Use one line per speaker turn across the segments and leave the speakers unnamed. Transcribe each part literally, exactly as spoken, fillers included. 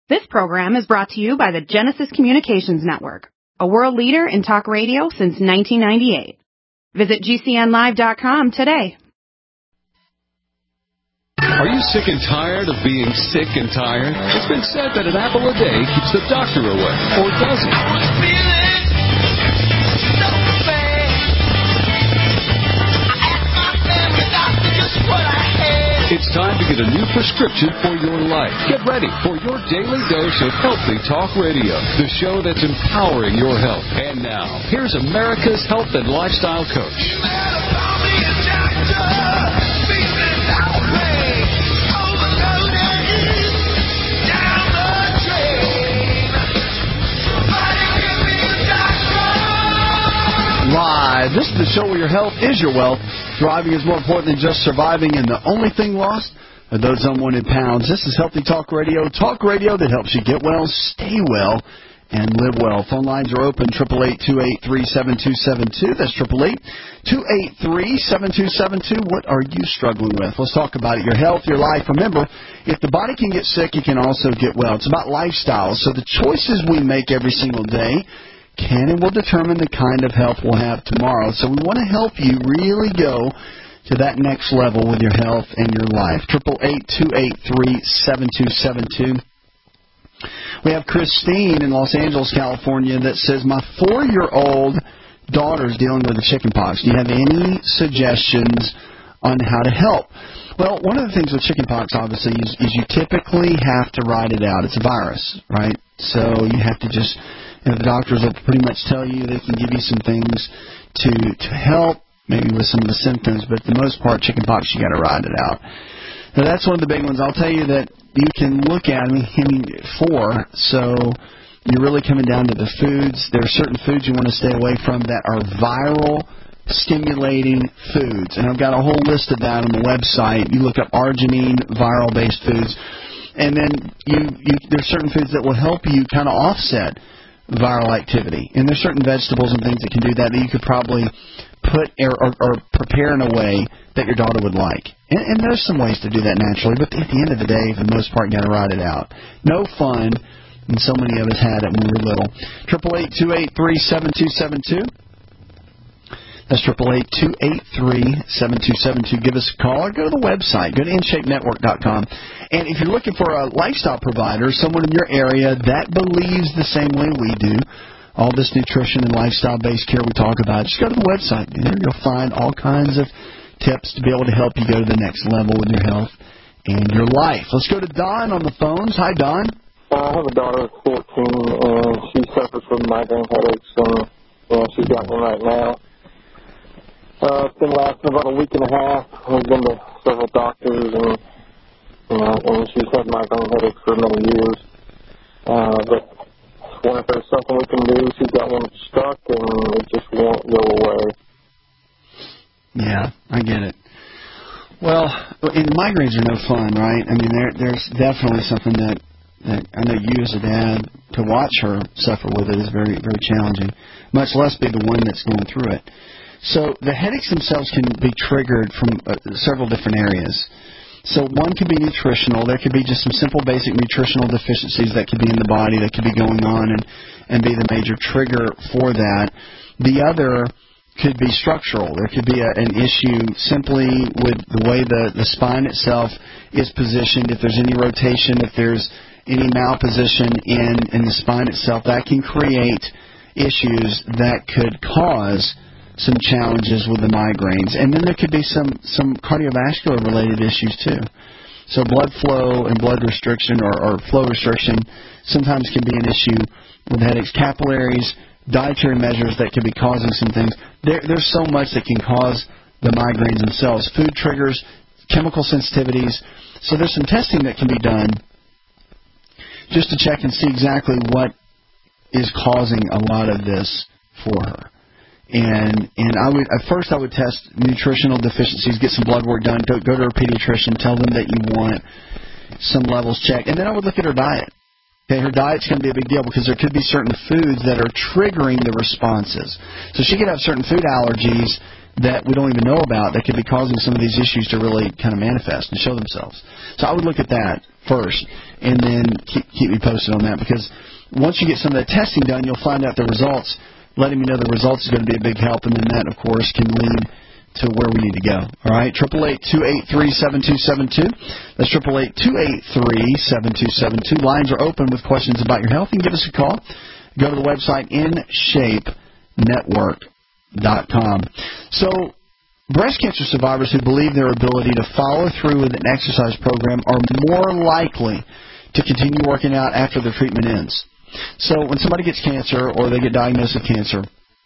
This program is brought to you by the Genesis Communications Network, a world leader in talk radio since nineteen ninety-eight. Visit G C N live dot com today.
Are you sick and tired of being sick and tired? It's been said that an apple a day keeps the doctor away, or does it? I was feeling so bad. I asked my family doctor just what I had. It's time to get a new prescription for your life. Get ready for your daily dose of Healthy Talk Radio, the show that's empowering your health. And now, here's America's health and lifestyle coach. You better call me a doctor. Feeling outraged, overloaded, down the drain. Somebody give me a doctor.
Live. This is the show where your health is your wealth. Thriving is more important than just surviving, and the only thing lost are those unwanted pounds. This is Healthy Talk Radio, talk radio that helps you get well, stay well, and live well. Phone lines are open, eight eight eight, two eight three, seven two seven two. That's eight eight eight, two eight three, seven two seven two. What are you struggling with? Let's talk about it. Your health, your life. Remember, if the body can get sick, it can also get well. It's about lifestyle. So the choices we make every single day can and will determine the kind of health we'll have tomorrow. So we want to help you really go to that next level with your health and your life. eight eight eight, two eight three, seven two seven two. We have Christine in Los Angeles, California, that says, my four-year-old daughter's dealing with the chicken pox. Do you have any suggestions on how to help? Well, one of the things with chicken pox, obviously, is, is you typically have to ride it out. It's a virus, right? So you have to just... You know, the doctors will pretty much tell you they can give you some things to to help, maybe with some of the symptoms, but for the most part, chicken pox, you got to ride it out. Now, that's one of the big ones. I'll tell you that you can look at, I mean, I mean, four, so you're really coming down to the foods. There are certain foods you want to stay away from that are viral stimulating foods, and I've got a whole list of that on the website. You look up arginine, viral-based foods, and then you, you there's certain foods that will help you kind of offset viral activity. And there's certain vegetables and things that can do that that you could probably put or, or, or prepare in a way that your daughter would like. And, and there's some ways to do that naturally, but at the end of the day, for the most part, you got to ride it out. No fun, and so many of us had it when we were little. eight eight eight, two eight three, seven two seven two. That's eight eight eight, two eight three, seven two seven two. Give us a call or go to the website. Go to in shape network dot com. And if you're looking for a lifestyle provider, someone in your area that believes the same way we do, all this nutrition and lifestyle-based care we talk about, just go to the website. And there you'll find all kinds of tips to be able to help you go to the next level with your health and your life. Let's go to Don on the phones. Hi, Don.
I have a daughter of fourteen, and she suffers from migraine headaches, and you know, she's got one right now. Uh, it's been lasting about a week and a half. I've been to several doctors, and you know, and she's had migraine headaches for many years. Uh, but I wonder if there's something we can do. She's got one stuck, and it just won't go away.
Yeah, I get it. Well, and migraines are no fun, right? I mean, there, there's definitely something that, that I know you as a dad, to watch her suffer with it is very, very challenging, much less be the one that's going through it. So the headaches themselves can be triggered from uh, several different areas. So one could be nutritional. There could be just some simple basic nutritional deficiencies that could be in the body that could be going on and, and be the major trigger for that. The other could be structural. There could be a, an issue simply with the way the, the spine itself is positioned. If there's any rotation, if there's any malposition in, in the spine itself, that can create issues that could cause some challenges with the migraines. And then there could be some, some cardiovascular-related issues, too. So blood flow and blood restriction or, or flow restriction sometimes can be an issue with headaches. Capillaries, dietary measures that could be causing some things. There, there's so much that can cause the migraines themselves. Food triggers, chemical sensitivities. So there's some testing that can be done just to check and see exactly what is causing a lot of this for her. And and I would at first I would test nutritional deficiencies, get some blood work done, go, go to her pediatrician, tell them that you want some levels checked, and then I would look at her diet. Okay, her diet's going to be a big deal because there could be certain foods that are triggering the responses. So she could have certain food allergies that we don't even know about that could be causing some of these issues to really kind of manifest and show themselves. So I would look at that first, and then keep, keep me posted on that, because once you get some of that testing done, you'll find out the results. Letting me know the results is going to be a big help, and then that, of course, can lead to where we need to go. All right, eight eight eight, two eight three, seven two seven two. That's eight eight eight, two eight three, seven two seven two. Lines are open with questions about your health. You can give us a call. Go to the website in shape network dot com. So, breast cancer survivors who believe their ability to follow through with an exercise program are more likely to continue working out after their treatment ends. So when somebody gets cancer or they get diagnosed with cancer,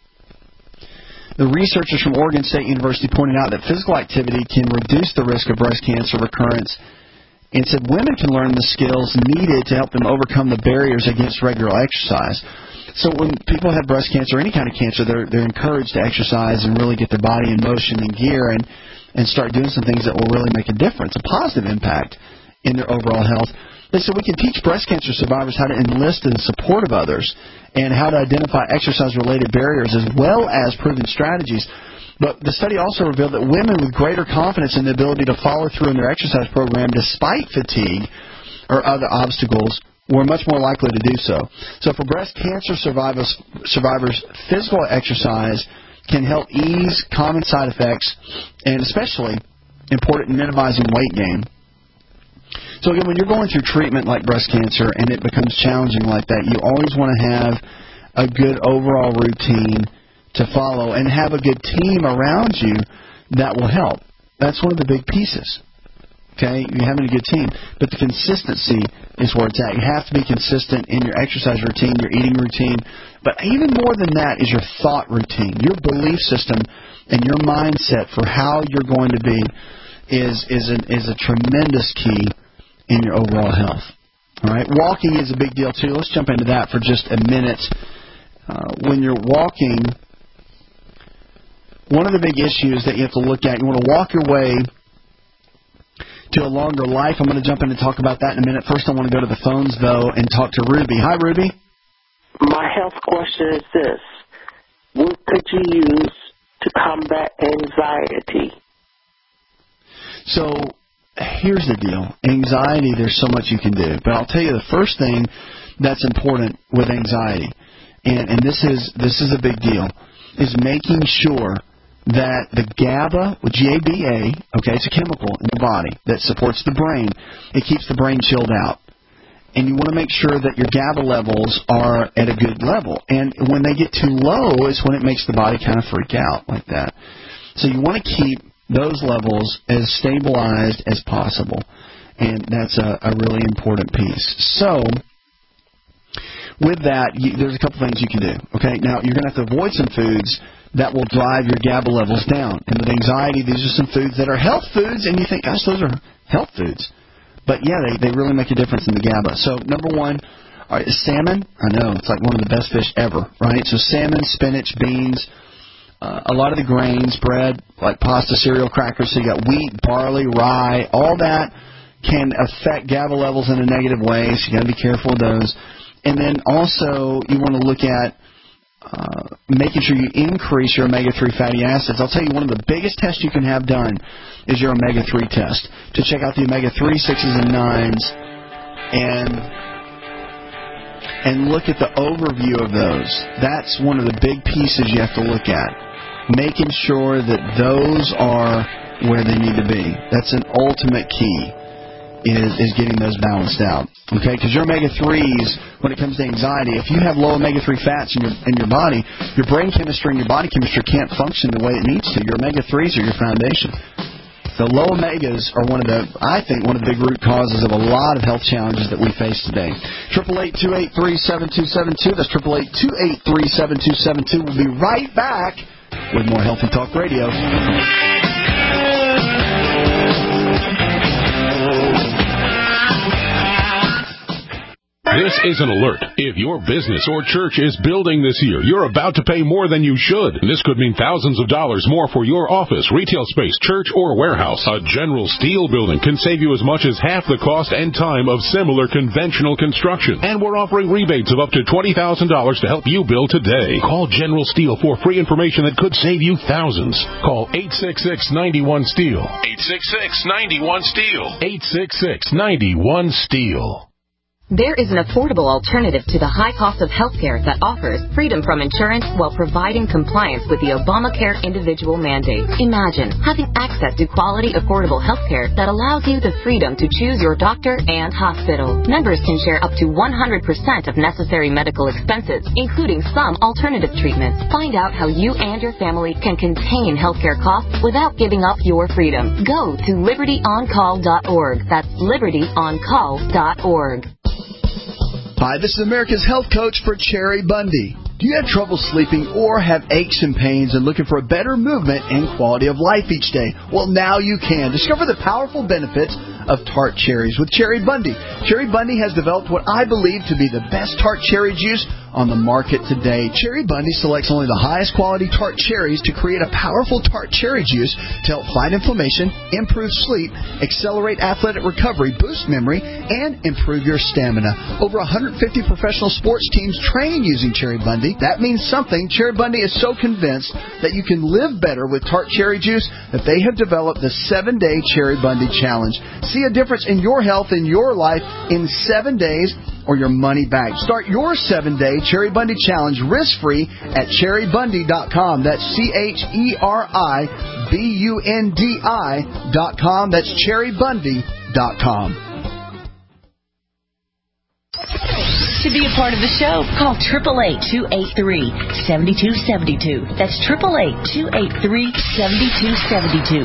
the researchers from Oregon State University pointed out that physical activity can reduce the risk of breast cancer recurrence, and said women can learn the skills needed to help them overcome the barriers against regular exercise. So when people have breast cancer, any kind of cancer, they're they're encouraged to exercise and really get their body in motion and gear and, and start doing some things that will really make a difference, a positive impact in their overall health. They said we can teach breast cancer survivors how to enlist in the support of others and how to identify exercise-related barriers as well as proven strategies. But the study also revealed that women with greater confidence in the ability to follow through in their exercise program despite fatigue or other obstacles were much more likely to do so. So for breast cancer survivors, survivors, physical exercise can help ease common side effects and especially important in minimizing weight gain. So again, when you're going through treatment like breast cancer and it becomes challenging like that, you always want to have a good overall routine to follow and have a good team around you that will help. That's one of the big pieces. Okay, you're having a good team, but the consistency is where it's at. You have to be consistent in your exercise routine, your eating routine, but even more than that is your thought routine, your belief system, and your mindset for how you're going to be is is an, is a tremendous key in your overall health. All right, walking is a big deal too. Let's jump into that for just a minute. Uh, when you're walking, one of the big issues that you have to look at, you want to walk your way to a longer life. I'm going to jump in and talk about that in a minute. First, I want to go to the phones, though, and talk to Ruby. Hi, Ruby.
My health question is this. What could you use to combat anxiety?
So here's the deal. Anxiety, there's so much you can do. But I'll tell you the first thing that's important with anxiety, and, and this is this is a big deal, is making sure that the GABA, G A B A, okay, it's a chemical in the body that supports the brain. It keeps the brain chilled out. And you want to make sure that your GABA levels are at a good level. And when they get too low is when it makes the body kind of freak out like that. So you want to keep those levels as stabilized as possible. And that's a, a really important piece. So with that, you, there's a couple things you can do. Okay, now you're going to have to avoid some foods that will drive your GABA levels down. And with anxiety, these are some foods that are health foods, and you think, gosh, those are health foods. But, yeah, they, they really make a difference in the GABA. So, number one, all right, salmon. I know, it's like one of the best fish ever, right? So, salmon, spinach, beans, uh, a lot of the grains, bread, like pasta, cereal, crackers. So, you got wheat, barley, rye, all that can affect GABA levels in a negative way, so you got to be careful of those. And then also, you want to look at Uh, making sure you increase your omega three fatty acids. I'll tell you, one of the biggest tests you can have done is your omega three test, to check out the omega three, sixes, and nines, and and look at the overview of those. That's one of the big pieces you have to look at, making sure that those are where they need to be. That's an ultimate key, is, is getting those balanced out. Okay, because your omega threes, when it comes to anxiety, if you have low omega three fats in your in your body, your brain chemistry and your body chemistry can't function the way it needs to. Your omega threes are your foundation. The low omegas are one of the, I think, one of the big root causes of a lot of health challenges that we face today. eight eight eight, two eight three, seven two seven two. That's eight eight eight, two eight three, seven two seven two. We'll be right back with more Healthy Talk Radio.
This is an alert. If your business or church is building this year, you're about to pay more than you should. This could mean thousands of dollars more for your office, retail space, church, or warehouse. A General Steel building can save you as much as half the cost and time of similar conventional construction. And we're offering rebates of up to twenty thousand dollars to help you build today. Call General Steel for free information that could save you thousands. Call eight six six, nine one, STEEL. eight six six, nine one, STEEL. eight six six, nine one, STEEL.
There is an affordable alternative to the high cost of health care that offers freedom from insurance while providing compliance with the Obamacare individual mandate. Imagine having access to quality, affordable health care that allows you the freedom to choose your doctor and hospital. Members can share up to one hundred percent of necessary medical expenses, including some alternative treatments. Find out how you and your family can contain healthcare costs without giving up your freedom. Go to liberty on call dot org. That's liberty on call dot org.
Hi, this is America's Health Coach for Cherry Bundy. Do you have trouble sleeping or have aches and pains and looking for a better movement and quality of life each day? Well, now you can. Discover the powerful benefits of tart cherries with Cherry Bundy. Cherry Bundy has developed what I believe to be the best tart cherry juice on the market today. Cherry Bundy selects only the highest quality tart cherries to create a powerful tart cherry juice to help fight inflammation, improve sleep, accelerate athletic recovery, boost memory, and improve your stamina. Over one hundred fifty professional sports teams train using Cherry Bundy. That means something. Cherry Bundy is so convinced that you can live better with tart cherry juice that they have developed the seven-day Cherry Bundy Challenge. See a difference in your health and your life in seven days or your money back. Start your seven-day Cherry Bundy Challenge risk-free at cherry bundy dot com. That's C H E R I B U N D I dot com. That's cherry bundy dot com.
To be a part of the show, call eight eight eight, two eight three, seven two seven two. That's eight eight eight, two eight three, seven two seven two.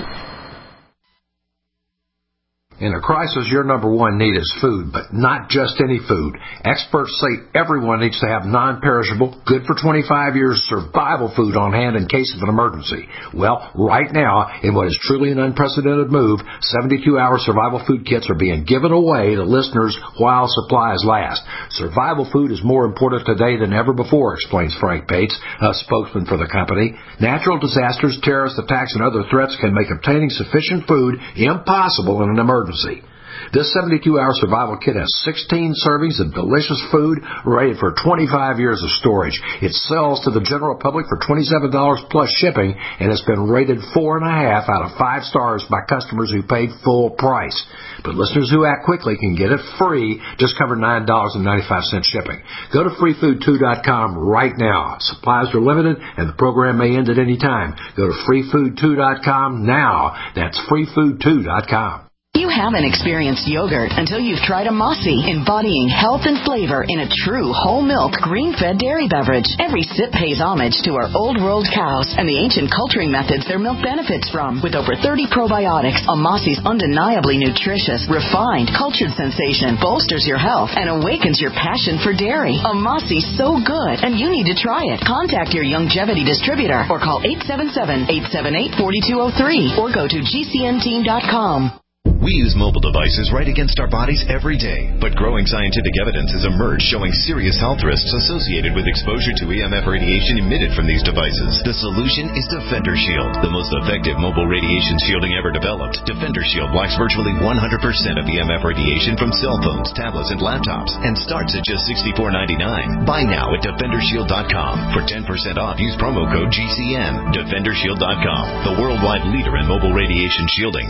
In a crisis, your number one need is food, but not just any food. Experts say everyone needs to have non-perishable, good for twenty-five years, survival food on hand in case of an emergency. Well, right now, in what is truly an unprecedented move, seventy-two hour survival food kits are being given away to listeners while supplies last. Survival food is more important today than ever before, explains Frank Bates, a spokesman for the company. Natural disasters, terrorist attacks, and other threats can make obtaining sufficient food impossible in an emergency. This seventy-two hour survival kit has sixteen servings of delicious food rated for twenty-five years of storage. It sells to the general public for twenty-seven dollars plus shipping and has been rated four and a half out of five stars by customers who paid full price. But listeners who act quickly can get it free, just cover nine dollars and ninety-five cents shipping. Go to free food two dot com right now. Supplies are limited and the program may end at any time. Go to free food two dot com now. That's free food two dot com.
You haven't experienced yogurt until you've tried a Mossy, embodying health and flavor in a true whole milk, green-fed dairy beverage. Every sip pays homage to our old world cows and the ancient culturing methods their milk benefits from. With over thirty probiotics, a Mossy's undeniably nutritious, refined, cultured sensation bolsters your health and awakens your passion for dairy. A Mossy's so good, and you need to try it. Contact your Youngevity distributor or call eight seven seven, eight seven eight, four two zero three or go to G C N team dot com.
We use mobile devices right against our bodies every day, but growing scientific evidence has emerged showing serious health risks associated with exposure to E M F radiation emitted from these devices. The solution is Defender Shield, the most effective mobile radiation shielding ever developed. Defender Shield blocks virtually one hundred percent of E M F radiation from cell phones, tablets, and laptops, and starts at just sixty-four ninety-nine. Buy now at defender shield dot com. For ten percent off, use promo code G C N. defender shield dot com, the worldwide leader in mobile radiation shielding.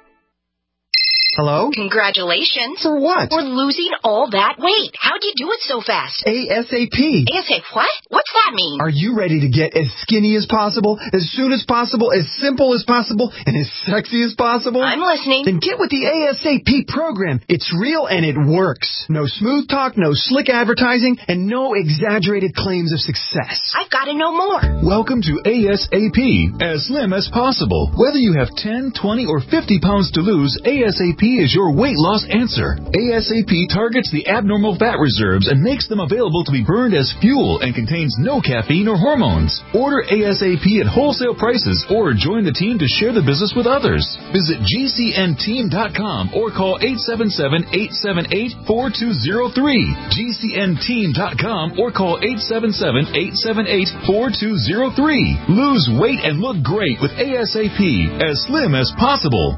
Hello?
Congratulations.
For what?
For losing all that weight. How'd you do it so fast?
ASAP.
ASAP what? What's that mean?
Are you ready to get as skinny as possible, as soon as possible, as simple as possible, and as sexy as possible?
I'm listening.
Then get with the ASAP program. It's real and it works. No smooth talk, no slick advertising, and no exaggerated claims of success.
I've got to know more.
Welcome to ASAP, as slim as possible. Whether you have ten, twenty, or fifty pounds to lose, ASAP P is your weight loss answer. ASAP targets the abnormal fat reserves and makes them available to be burned as fuel and contains no caffeine or hormones. Order ASAP at wholesale prices or join the team to share the business with others. Visit G C N team dot com or call eight seven seven, eight seven eight, four two zero three. G C N team dot com or call eight seven seven, eight seven eight, four two zero three. Lose weight and look great with ASAP, as slim as possible.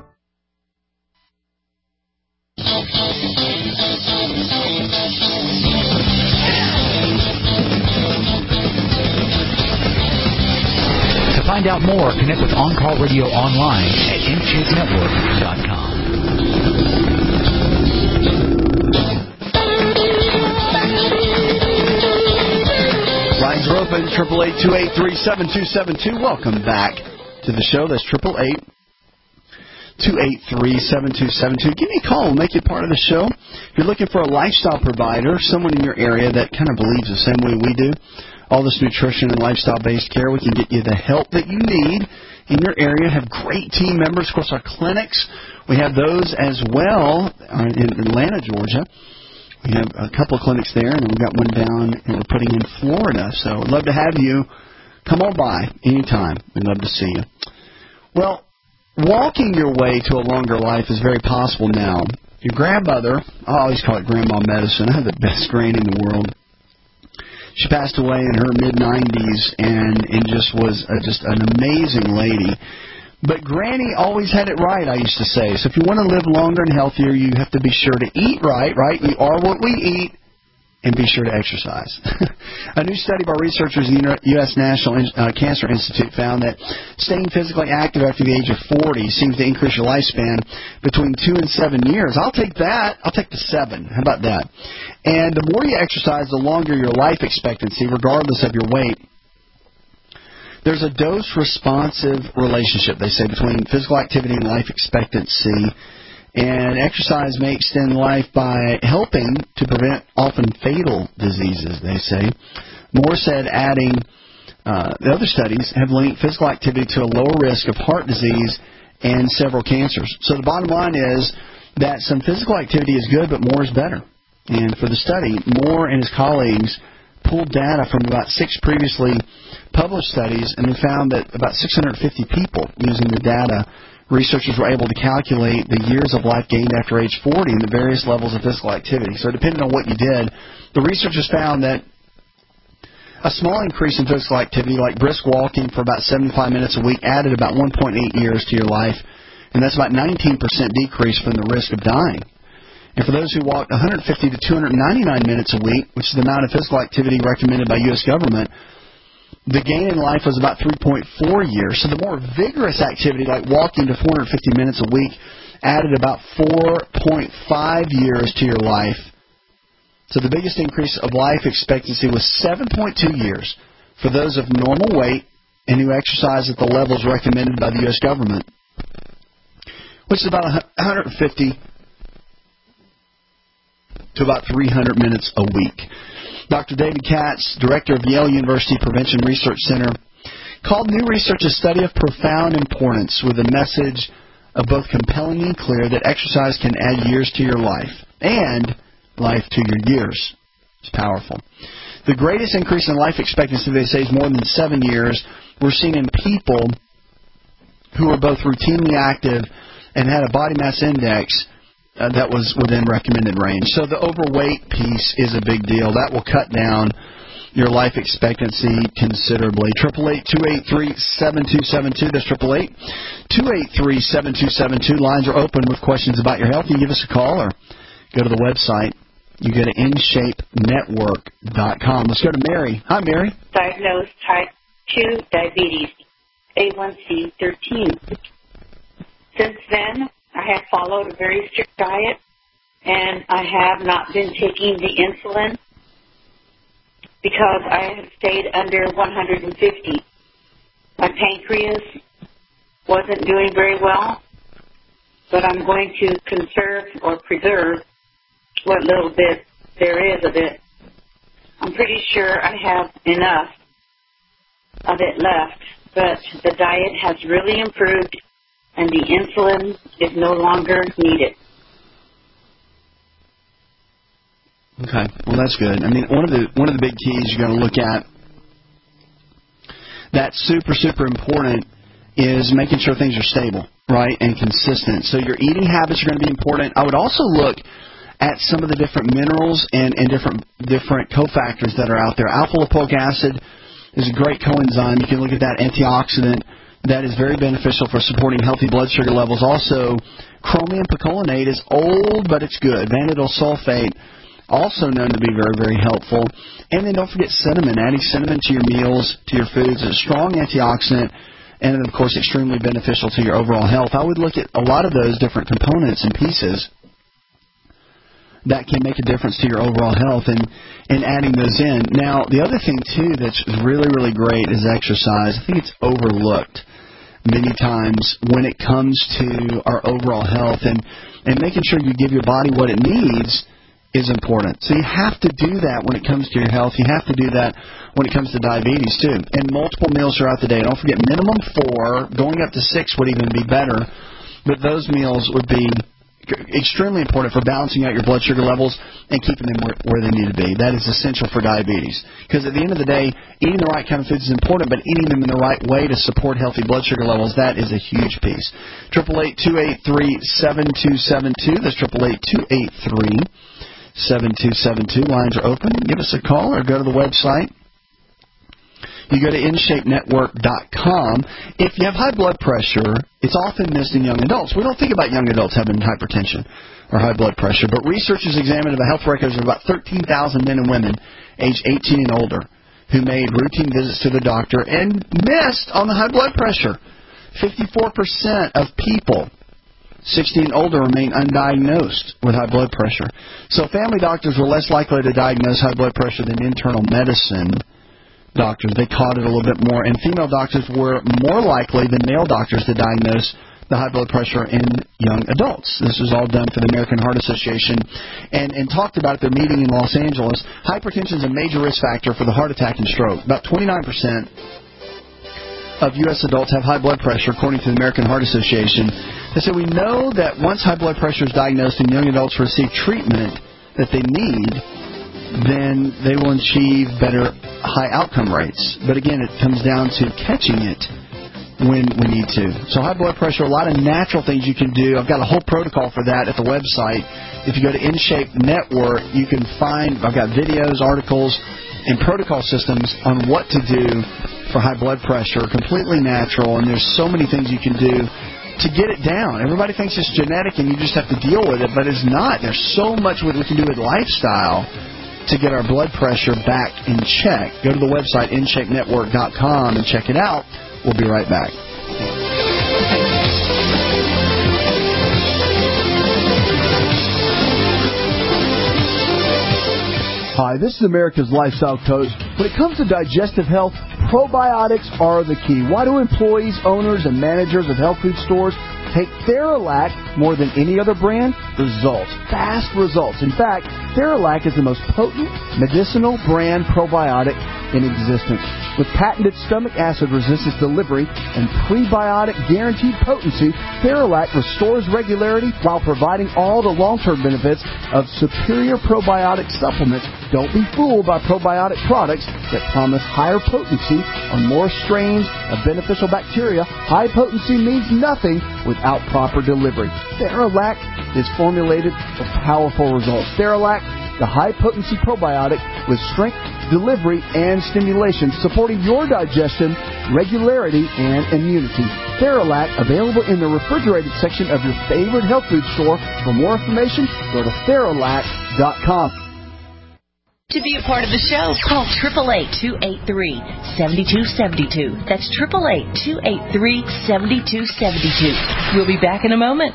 To find out more, connect with On Call Radio online at in shape network dot com.
Lines are open, triple eight, two eight three, seven two seven two. Welcome back to the show. That's triple eight, two eight three, seven two seven two. Give me a call. We'll make you part of the show. If you're looking for a lifestyle provider, someone in your area that kind of believes the same way we do, all this nutrition and lifestyle-based care, we can get you the help that you need in your area. Have great team members. Of course, our clinics, we have those as well in Atlanta, Georgia. We have a couple of clinics there, and we've got one down and we're putting in Florida. So I'd love to have you come on by anytime. We'd love to see you. Well, walking your way to a longer life is very possible now. Your grandmother, I always call it grandma medicine. I have the best granny in the world. She passed away in her mid nineties and, and just was a, just an amazing lady. But Granny always had it right, I used to say. So if you want to live longer and healthier, you have to be sure to eat right, right? We are what we eat, and be sure to exercise. A new study by researchers at the U S National uh, Cancer Institute found that staying physically active after the age of forty seems to increase your lifespan between two and seven years. I'll take that. I'll take the seven. How about that? And the more you exercise, the longer your life expectancy, regardless of your weight. There's a dose-responsive relationship, they say, between physical activity and life expectancy. And exercise may extend life by helping to prevent often fatal diseases, they say. Moore said adding, uh, the other studies have linked physical activity to a lower risk of heart disease and several cancers. So the bottom line is that some physical activity is good, but more is better. And for the study, Moore and his colleagues pulled data from about six previously published studies, and they found that about six hundred fifty people using the data, researchers were able to calculate the years of life gained after age forty and the various levels of physical activity. So depending on what you did, the researchers found that a small increase in physical activity, like brisk walking for about seventy-five minutes a week, added about one point eight years to your life, and that's about nineteen percent decrease from the risk of dying. And for those who walked one hundred fifty to two hundred ninety-nine minutes a week, which is the amount of physical activity recommended by U S government, the gain in life was about three point four years. So the more vigorous activity, like walking to four hundred fifty minutes a week, added about four point five years to your life. So the biggest increase of life expectancy was seven point two years for those of normal weight and who exercise at the levels recommended by the U S government, which is about one hundred fifty to about three hundred minutes a week. Doctor David Katz, director of Yale University Prevention Research Center, called new research a study of profound importance with a message of both compelling and clear that exercise can add years to your life and life to your years. It's powerful. The greatest increase in life expectancy, they say, is more than seven years. We're seeing in people who are both routinely active and had a body mass index Uh, that was within recommended range. So the overweight piece is a big deal. That will cut down your life expectancy considerably. Triple eight two eight three seven two seven two. That's triple eight two eight three seven two seven two. Lines are open with questions about your health. You give us a call or go to the website. You go to in shape network dot com. Let's go to Mary. Hi, Mary.
Diagnosed type two diabetes, A one C thirteen. Since then, I have followed a very strict diet, and I have not been taking the insulin because I have stayed under one hundred fifty. My pancreas wasn't doing very well, but I'm going to conserve or preserve what little bit there is of it. I'm pretty sure I have enough of it left, but the diet has really improved, and the insulin is no longer needed.
Okay, well that's good. I mean, one of the one of the big keys you got to look at that's super super important is making sure things are stable, right, and consistent. So your eating habits are going to be important. I would also look at some of the different minerals and, and different different cofactors that are out there. Alpha lipoic acid is a great coenzyme. You can look at that antioxidant. That is very beneficial for supporting healthy blood sugar levels. Also, chromium picolinate is old, but it's good. Vanadyl sulfate, also known to be very, very helpful. And then don't forget cinnamon. Adding cinnamon to your meals, to your foods, is a strong antioxidant and, of course, extremely beneficial to your overall health. I would look at a lot of those different components and pieces that can make a difference to your overall health and, and adding those in. Now, the other thing, too, that's really, really great is exercise. I think it's overlooked many times when it comes to our overall health, and, and making sure you give your body what it needs is important. So you have to do that when it comes to your health. You have to do that when it comes to diabetes, too. And multiple meals throughout the day. Don't forget, minimum four, going up to six would even be better, but those meals would be extremely important for balancing out your blood sugar levels and keeping them where, where they need to be. That is essential for diabetes. Because at the end of the day, eating the right kind of foods is important, but eating them in the right way to support healthy blood sugar levels, that is a huge piece. eight eight eight, two eight three, seven two seven two. That's eight eight eight, two eight three, seven two seven two. Lines are open. Give us a call or go to the website. You go to in shape network dot com. If you have high blood pressure, it's often missed in young adults. We don't think about young adults having hypertension or high blood pressure, but researchers examined the health records of about thirteen thousand men and women aged eighteen and older who made routine visits to the doctor and missed on the high blood pressure. fifty-four percent of people sixty and older remain undiagnosed with high blood pressure. So family doctors were less likely to diagnose high blood pressure than internal medicine doctors. They caught it a little bit more. And female doctors were more likely than male doctors to diagnose the high blood pressure in young adults. This was all done for the American Heart Association and, and talked about at their meeting in Los Angeles. Hypertension is a major risk factor for the heart attack and stroke. About twenty-nine percent of U S adults have high blood pressure, according to the American Heart Association. They said, we know that once high blood pressure is diagnosed and young adults receive treatment that they need, then they will achieve better high outcome rates. But again, it comes down to catching it when we need to. So high blood pressure, a lot of natural things you can do. I've got a whole protocol for that at the website. If you go to InShape Network, you can find, I've got videos, articles, and protocol systems on what to do for high blood pressure, completely natural, and there's so many things you can do to get it down. Everybody thinks it's genetic and you just have to deal with it, but it's not. There's so much we can do with lifestyle to get our blood pressure back in check. Go to the website, in shape network dot com, and check it out. We'll be right back. Hi, this is America's Lifestyle Coach. When it comes to digestive health, probiotics are the key. Why do employees, owners, and managers of health food stores take Theralac more than any other brand? Results. Fast results. In fact, Theralac is the most potent medicinal brand probiotic in existence. With patented stomach acid resistance delivery and prebiotic guaranteed potency, Theralac restores regularity while providing all the long-term benefits of superior probiotic supplements. Don't be fooled by probiotic products that promise higher potency on more strains of beneficial bacteria. High potency means nothing without proper delivery. Theralac is formulated for powerful results. Theralac, the high-potency probiotic with strength, delivery, and stimulation, supporting your digestion, regularity, and immunity. Theralac, available in the refrigerated section of your favorite health food store. For more information, go to Theralac dot com.
To be a part of the show, call eight eight eight, two eight three, seven two seven two. That's eight eight eight, two eight three, seven two seven two. We'll be back in a moment.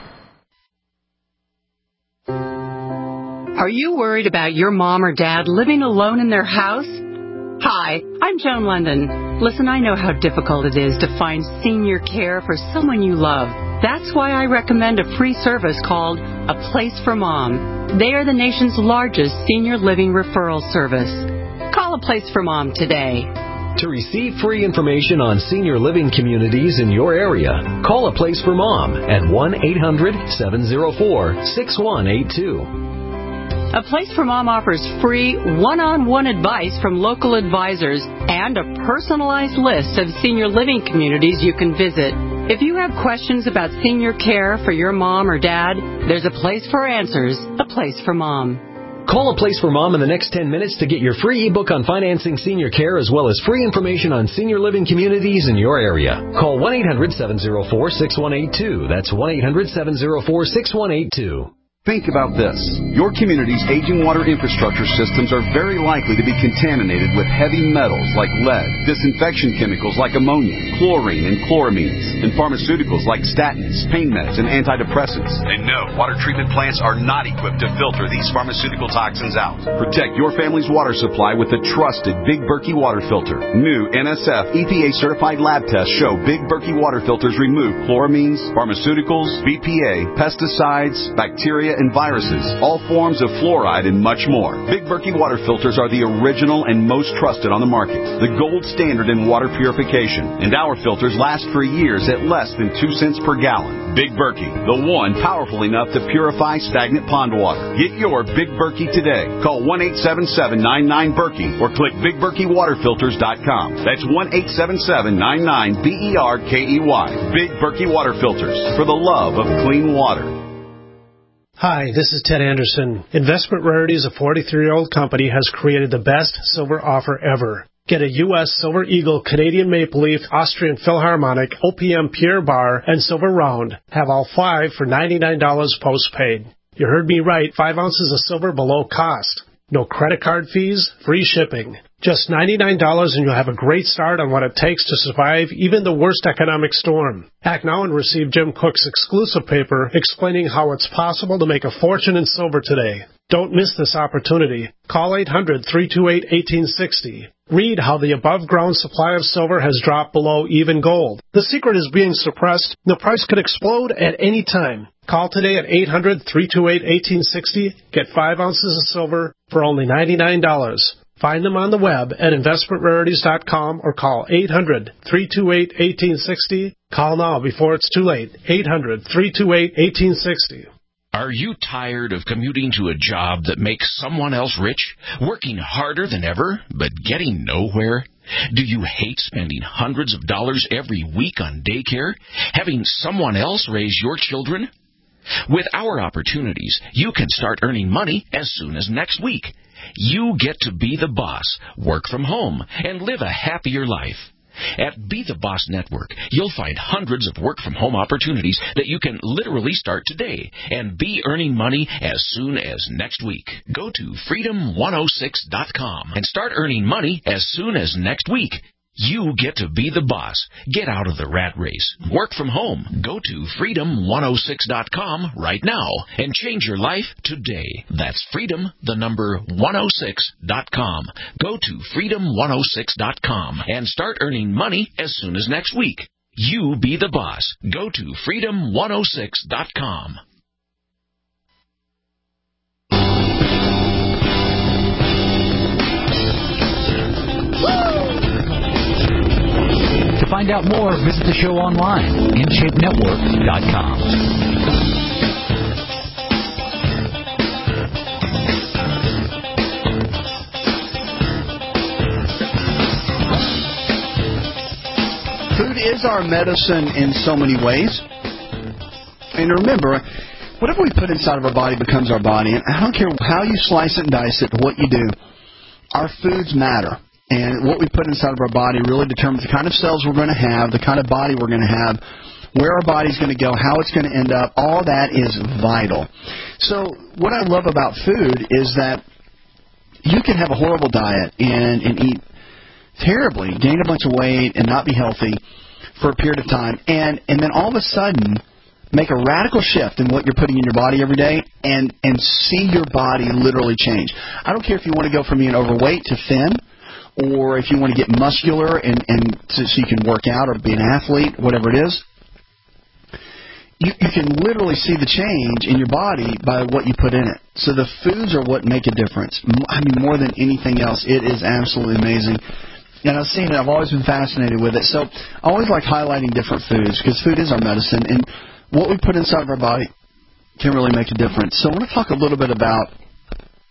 Are you worried about your mom or dad living alone in their house? Hi, I'm Joan London. Listen, I know how difficult it is to find senior care for someone you love. That's why I recommend a free service called A Place for Mom. They are the nation's largest senior living referral service. Call A Place for Mom today.
To receive free information on senior living communities in your area, call A Place for Mom at one eight hundred, seven oh four, six one eight two.
A Place for Mom offers free one-on-one advice from local advisors and a personalized list of senior living communities you can visit. If you have questions about senior care for your mom or dad, there's a place for answers, A Place for Mom.
Call A Place for Mom in the next ten minutes to get your free ebook on financing senior care as well as free information on senior living communities in your area. Call one eight hundred seven oh four six one eight two. That's one eight hundred seven oh four six one eight two.
Think about this. Your community's aging water infrastructure systems are very likely to be contaminated with heavy metals like lead, disinfection chemicals like ammonia, chlorine and chloramines, and pharmaceuticals like statins, pain meds, and antidepressants. And no, water treatment plants are not equipped to filter these pharmaceutical toxins out. Protect your family's water supply with the trusted Big Berkey water filter. New N S F E P A-certified lab tests show Big Berkey water filters remove chloramines, pharmaceuticals, B P A, pesticides, bacteria, and viruses, all forms of fluoride, and much more. Big Berkey water filters are the original and most trusted on the market, the gold standard in water purification, and our filters last for years at less than two cents per gallon. Big Berkey, the one powerful enough to purify stagnant pond water. Get your Big Berkey today. Call one eight seven seven nine nine Berkey or click big berkey water filters dot com. That's one eight seven seven nine nine B E R K E Y. Big Berkey water filters, for the love of clean water.
Hi, this is Ted Anderson. Investment Rarities, a forty-three-year-old company, has created the best silver offer ever. Get a U S Silver Eagle, Canadian Maple Leaf, Austrian Philharmonic, O P M Pierre Bar, and Silver Round. Have all five for ninety-nine dollars postpaid. You heard me right, five ounces of silver below cost. No credit card fees, free shipping. Just ninety-nine dollars and you'll have a great start on what it takes to survive even the worst economic storm. Act now and receive Jim Cook's exclusive paper explaining how it's possible to make a fortune in silver today. Don't miss this opportunity. Call eight hundred, three two eight, one eight six zero. Read how the above-ground supply of silver has dropped below even gold. The secret is being suppressed. The price could explode at any time. Call today at eight hundred, three two eight, one eight six zero. Get five ounces of silver for only ninety-nine dollars. Find them on the web at investment rarities dot com or call eight hundred, three two eight, one eight six zero. Call now before it's too late. eight hundred, three two eight, one eight six zero.
Are you tired of commuting to a job that makes someone else rich, working harder than ever, but getting nowhere? Do you hate spending hundreds of dollars every week on daycare, having someone else raise your children? With our opportunities, you can start earning money as soon as next week. You get to be the boss, work from home, and live a happier life. At Be the Boss Network, you'll find hundreds of work-from-home opportunities that you can literally start today and be earning money as soon as next week. Go to freedom one oh six dot com and start earning money as soon as next week. You get to be the boss. Get out of the rat race. Work from home. Go to freedom one oh six dot com right now and change your life today. That's freedom, the number one oh six dot com. Go to freedom one oh six dot com and start earning money as soon as next week. You be the boss. Go to freedom one oh six dot com.
To find out more, visit the show online, in shape network dot com.
Food is our medicine in so many ways. And remember, whatever we put inside of our body becomes our body. And I don't care how you slice it and dice it, what you do, our foods matter. And what we put inside of our body really determines the kind of cells we're going to have, the kind of body we're going to have, where our body's going to go, how it's going to end up. All that is vital. So what I love about food is that you can have a horrible diet and, and eat terribly, gain a bunch of weight and not be healthy for a period of time, and, and then all of a sudden make a radical shift in what you're putting in your body every day and, and see your body literally change. I don't care if you want to go from being overweight to thin, or if you want to get muscular and, and so, so you can work out or be an athlete, whatever it is, you, you can literally see the change in your body by what you put in it. So the foods are what make a difference. I mean, more than anything else, it is absolutely amazing. And I've seen it. I've always been fascinated with it. So I always like highlighting different foods because food is our medicine, and what we put inside of our body can really make a difference. So I want to talk a little bit about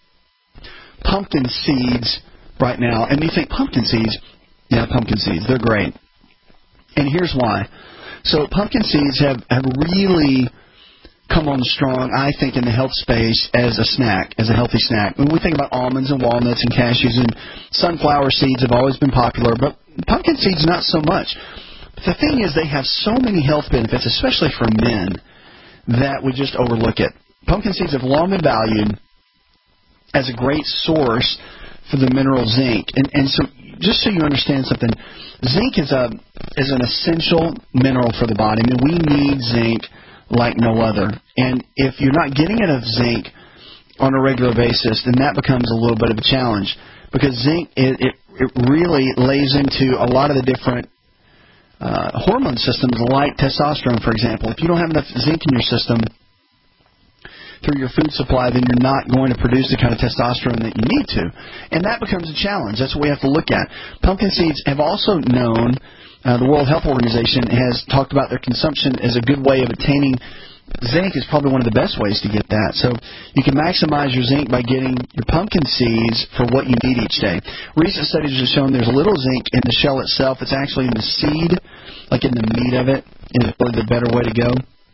pumpkin seeds right now, and you think pumpkin seeds, yeah, pumpkin seeds, they're great. And here's why. So pumpkin seeds have, have really come on strong, I think, in the health space as a snack, as a healthy snack. When we think about almonds and walnuts and cashews and sunflower seeds have always been popular, but pumpkin seeds not so much. But the thing is, they have so many health benefits, especially for men, that we just overlook it. Pumpkin seeds have long been valued as a great source for the mineral zinc. And, and so just so you understand something, zinc is a is an essential mineral for the body. I mean, we need zinc like no other. And if you're not getting enough zinc on a regular basis, then that becomes a little bit of a challenge, because zinc, it, it, it really lays into a lot of the different uh, hormone systems, like testosterone, for example. If you don't have enough zinc in your system through your food supply, then you're not going to produce the kind of testosterone that you need to. And that becomes a challenge. That's what we have to look at. Pumpkin seeds have also known, uh, the World Health Organization has talked about their consumption as a good way of attaining zinc. Is probably one of the best ways to get that. So you can maximize your zinc by getting your pumpkin seeds for what you need each day. Recent studies have shown there's little zinc in the shell itself. It's actually in the seed, like in the meat of it, is really the better way to go.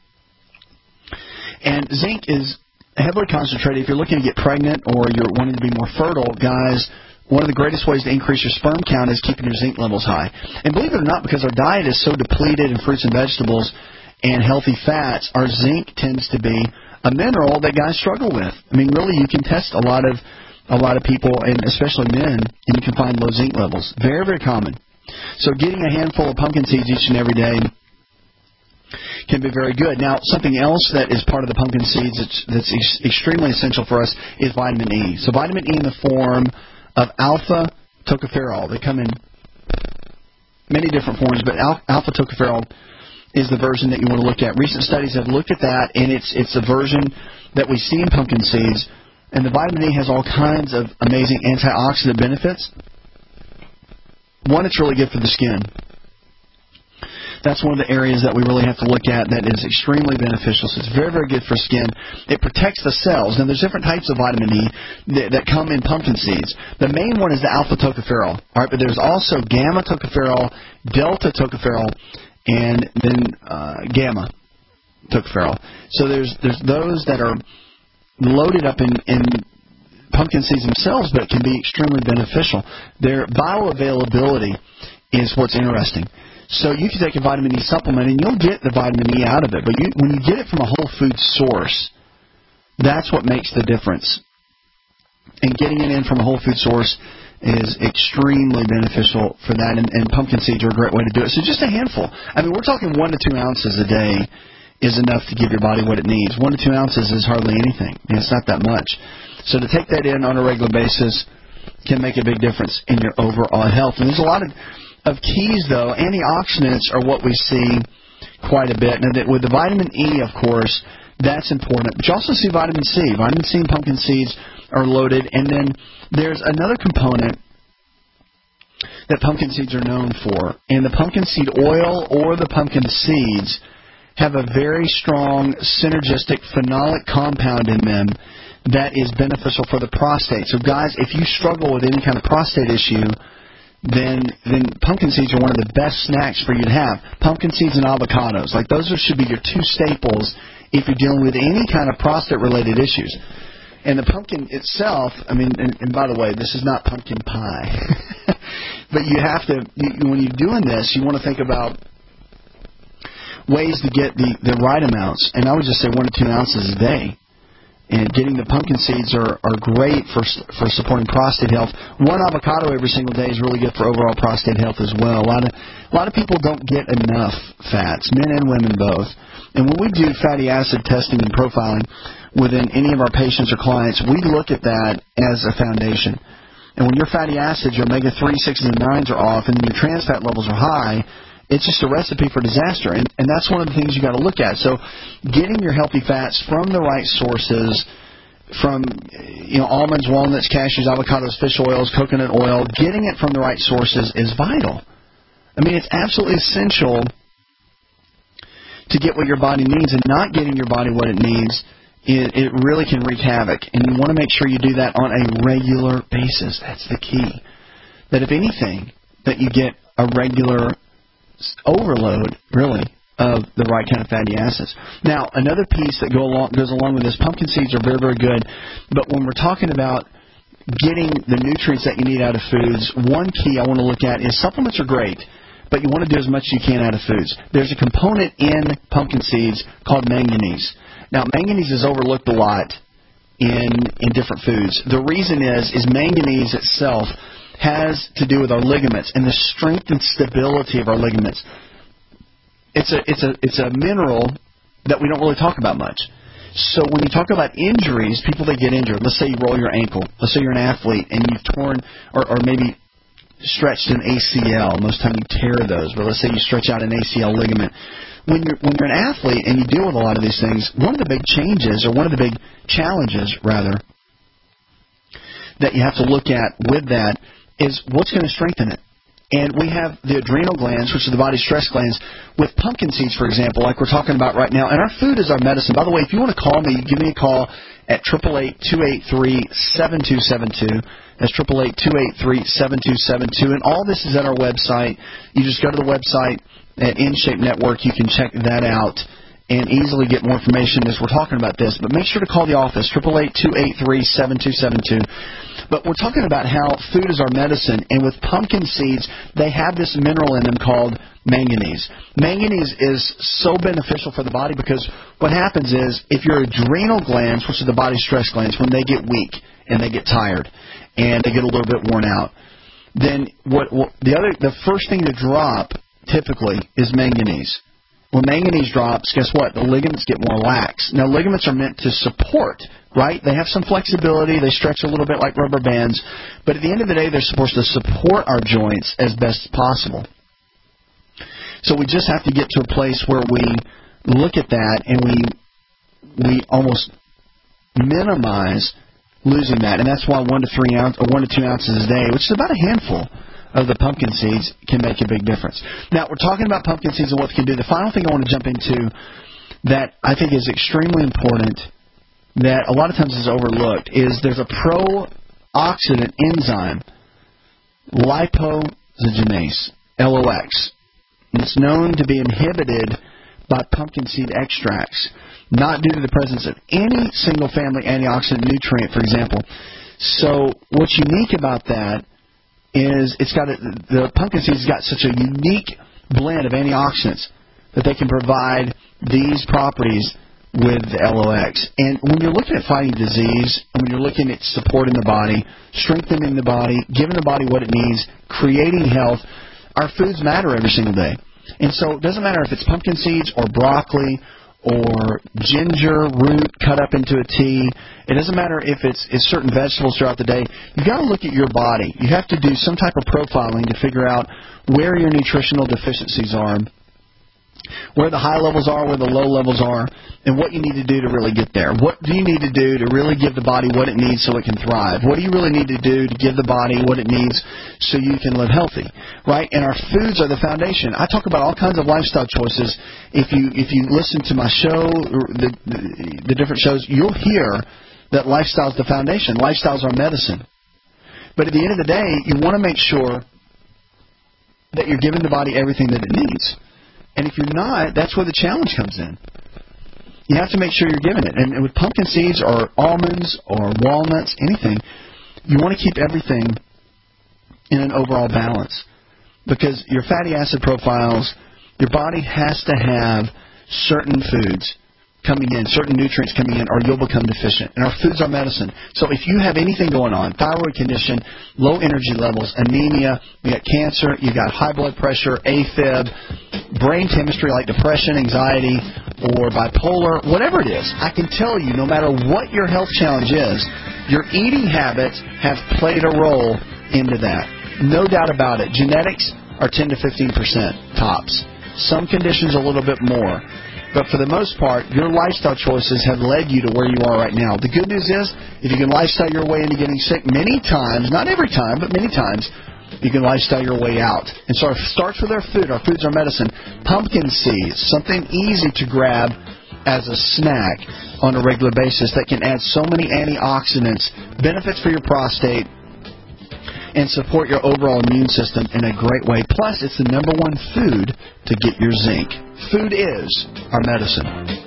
And zinc is heavily concentrated. If you're looking to get pregnant or you're wanting to be more fertile, guys, one of the greatest ways to increase your sperm count is keeping your zinc levels high. And believe it or not, because our diet is so depleted in fruits and vegetables and healthy fats, our zinc tends to be a mineral that guys struggle with. I mean, really, you can test a lot of a lot of people, and especially men, and you can find low zinc levels. Very, very common. So getting a handful of pumpkin seeds each and every day can be very good. Now, something else that is part of the pumpkin seeds that's, that's ex- extremely essential for us is vitamin E. So vitamin E in the form of alpha tocopherol. They come in many different forms, but al- alpha tocopherol is the version that you want to look at. Recent studies have looked at that, and it's it's a version that we see in pumpkin seeds. And the vitamin E has all kinds of amazing antioxidant benefits. One, it's really good for the skin. That's one of the areas that we really have to look at that is extremely beneficial. So it's very, very good for skin. It protects the cells. Now, there's different types of vitamin E that, that come in pumpkin seeds. The main one is the alpha tocopherol. All right, but there's also gamma tocopherol, delta tocopherol, and then uh, gamma tocopherol. So there's there's those that are loaded up in, in pumpkin seeds themselves, but can be extremely beneficial. Their bioavailability is what's interesting. So you can take a vitamin E supplement, and you'll get the vitamin E out of it. But you, when you get it from a whole food source, that's what makes the difference. And getting it in from a whole food source is extremely beneficial for that, and, and pumpkin seeds are a great way to do it. So just a handful. I mean, we're talking one to two ounces a day is enough to give your body what it needs. One to two ounces is hardly anything. I mean, it's not that much. So to take that in on a regular basis can make a big difference in your overall health. And there's a lot of... Of keys, though, antioxidants are what we see quite a bit. Now, that with the vitamin E, of course, that's important. But you also see vitamin C. Vitamin C and pumpkin seeds are loaded. And then there's another component that pumpkin seeds are known for. And the pumpkin seed oil or the pumpkin seeds have a very strong synergistic phenolic compound in them that is beneficial for the prostate. So, guys, if you struggle with any kind of prostate issue, then then pumpkin seeds are one of the best snacks for you to have. Pumpkin seeds and avocados. Like, those are, should be your two staples if you're dealing with any kind of prostate-related issues. And the pumpkin itself, I mean, and, and by the way, this is not pumpkin pie. But you have to, you, when you're doing this, you want to think about ways to get the, the right amounts. And I would just say one to two ounces a day. And getting the pumpkin seeds are, are great for for supporting prostate health. One avocado every single day is really good for overall prostate health as well. A lot of a lot of people don't get enough fats, men and women both. And when we do fatty acid testing and profiling within any of our patients or clients, we look at that as a foundation. And when your fatty acids, your omega three, sixes, and nines are off, and your trans fat levels are high, it's just a recipe for disaster, and, and that's one of the things you got to look at. So getting your healthy fats from the right sources, from you know almonds, walnuts, cashews, avocados, fish oils, coconut oil, getting it from the right sources is vital. I mean, it's absolutely essential to get what your body needs, and not getting your body what it needs it, it really can wreak havoc. And you want to make sure you do that on a regular basis. That's the key. That if anything, that you get a regular overload, really, of the right kind of fatty acids. Now, another piece that go along, goes along with this, pumpkin seeds are very, very good. But when we're talking about getting the nutrients that you need out of foods, one key I want to look at is supplements are great, but you want to do as much as you can out of foods. There's a component in pumpkin seeds called manganese. Now, manganese is overlooked a lot in in different foods. The reason is, is manganese itself has to do with our ligaments and the strength and stability of our ligaments. It's a it's a it's a mineral that we don't really talk about much. So when you talk about injuries, people that get injured, let's say you roll your ankle, let's say you're an athlete and you've torn or, or maybe stretched an A C L. Most time you tear those, but let's say you stretch out an A C L ligament. When you're when you're an athlete and you deal with a lot of these things, one of the big changes or one of the big challenges rather that you have to look at with that is what's going to strengthen it. And we have the adrenal glands, which are the body's stress glands, with pumpkin seeds, for example, like we're talking about right now. And our food is our medicine. By the way, if you want to call me, give me a call at eight eight eight, two eight three, seven two seven two. That's eight eight eight, two eight three, seven two seven two. And all this is at our website. You just go to the website at InShape Network. You can check that out and easily get more information as we're talking about this. But make sure to call the office, eight eight eight, two eight three, seven two seven two. But we're talking about how food is our medicine, and with pumpkin seeds, they have this mineral in them called manganese. Manganese is so beneficial for the body because what happens is if your adrenal glands, which are the body's stress glands, when they get weak and they get tired and they get a little bit worn out, then what, what the other the first thing to drop typically is manganese. When manganese drops, guess what? The ligaments get more lax. Now, ligaments are meant to support, right? They have some flexibility. They stretch a little bit like rubber bands. But at the end of the day, they're supposed to support our joints as best as possible. So we just have to get to a place where we look at that and we we almost minimize losing that. And that's why one to three ounce or one to two ounces a day, which is about a handful of the pumpkin seeds, can make a big difference. Now, we're talking about pumpkin seeds and what they can do. The final thing I want to jump into that I think is extremely important that a lot of times is overlooked is there's a pro-oxidant enzyme, lipoxygenase, L O X. And it's known to be inhibited by pumpkin seed extracts, not due to the presence of any single-family antioxidant nutrient, for example. So what's unique about that is it's got a, the pumpkin seeds got such a unique blend of antioxidants that they can provide these properties with the L O X. And when you're looking at fighting disease, when you're looking at supporting the body, strengthening the body, giving the body what it needs, creating health, our foods matter every single day. And so it doesn't matter if it's pumpkin seeds or broccoli or ginger root cut up into a tea. It doesn't matter if it's, it's certain vegetables throughout the day. You've got to look at your body. You have to do some type of profiling to figure out where your nutritional deficiencies are, where the high levels are, where the low levels are, and what you need to do to really get there. What do you need to do to really give the body what it needs so it can thrive? What do you really need to do to give the body what it needs so you can live healthy, right? And our foods are the foundation. I talk about all kinds of lifestyle choices. If you if you listen to my show, the, the, the different shows, you'll hear that lifestyle is the foundation. Lifestyle is our medicine. But at the end of the day, you want to make sure that you're giving the body everything that it needs. And if you're not, that's where the challenge comes in. You have to make sure you're giving it. And with pumpkin seeds or almonds or walnuts, anything, you want to keep everything in an overall balance. Because your fatty acid profiles, your body has to have certain foods coming in, certain nutrients coming in, or you'll become deficient. And our foods are medicine. So if you have anything going on, thyroid condition, low energy levels, anemia, you got cancer, you got high blood pressure, AFib, brain chemistry like depression, anxiety, or bipolar, whatever it is, I can tell you, no matter what your health challenge is, your eating habits have played a role into that. No doubt about it. Genetics are ten to fifteen percent tops. Some conditions a little bit more. But for the most part, your lifestyle choices have led you to where you are right now. The good news is, if you can lifestyle your way into getting sick many times, not every time, but many times, you can lifestyle your way out. And so it starts with our food. Our foods are medicine. Pumpkin seeds, something easy to grab as a snack on a regular basis that can add so many antioxidants, benefits for your prostate, and support your overall immune system in a great way. Plus, it's the number one food to get your zinc. Food is our medicine.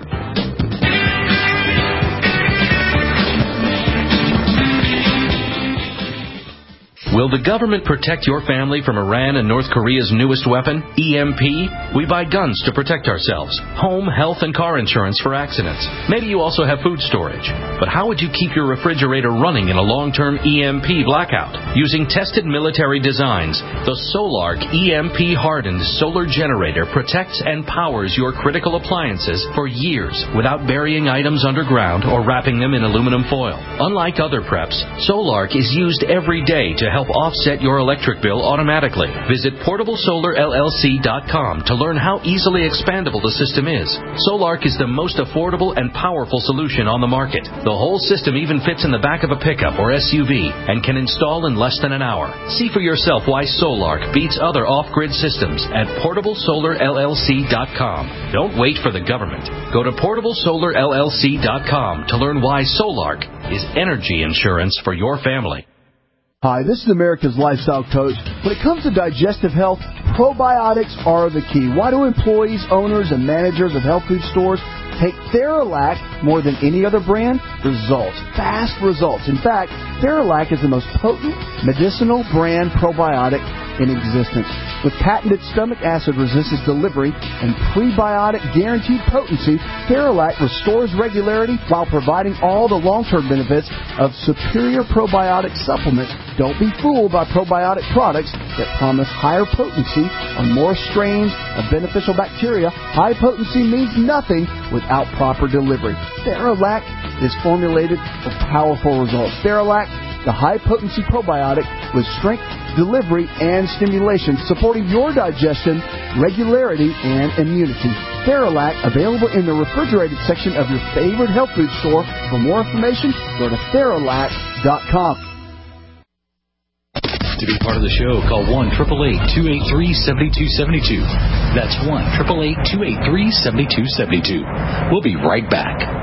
Will the government protect your family from Iran and North Korea's newest weapon, E M P? We buy guns to protect ourselves, home, health, and car insurance for accidents. Maybe you also have food storage. But how would you keep your refrigerator running in a long-term E M P blackout? Using tested military designs, the Solark E M P-hardened solar generator protects and powers your critical appliances for years without burying items underground or wrapping them in aluminum foil. Unlike other preps, Solark is used every day to help help offset your electric bill automatically. Visit portable solar L L C dot com to learn how easily expandable the system is. Solark is the most affordable and powerful solution on the market. The whole system even fits in the back of a pickup or S U V and can install in less than an hour. See for yourself why Solark beats other off-grid systems at portable solar L L C dot com. Don't wait for the government. Go to portable solar L L C dot com to learn why Solark is energy insurance for your family.
Hi, this is America's Lifestyle Coach. When it comes to digestive health, probiotics are the key. Why do employees, owners, and managers of health food stores take Theralac more than any other brand? Results. Fast results. In fact, Theralac is the most potent medicinal brand probiotic in existence. With patented stomach acid resistance delivery and prebiotic guaranteed potency, Theralac restores regularity while providing all the long-term benefits of superior probiotic supplements. Don't be fooled by probiotic products that promise higher potency on more strains of beneficial bacteria. High potency means nothing without proper delivery. Theralac is formulated for powerful results. Theralac, the high-potency probiotic with strength, delivery, and stimulation, supporting your digestion, regularity, and immunity. Theralac, available in the refrigerated section of your favorite health food store. For more information, go to Theralac dot com.
To be part of the show, call one eight eight eight, two eight three, seven two seven two. That's one eight eight eight, two eight three, seven two seven two. We'll be right back.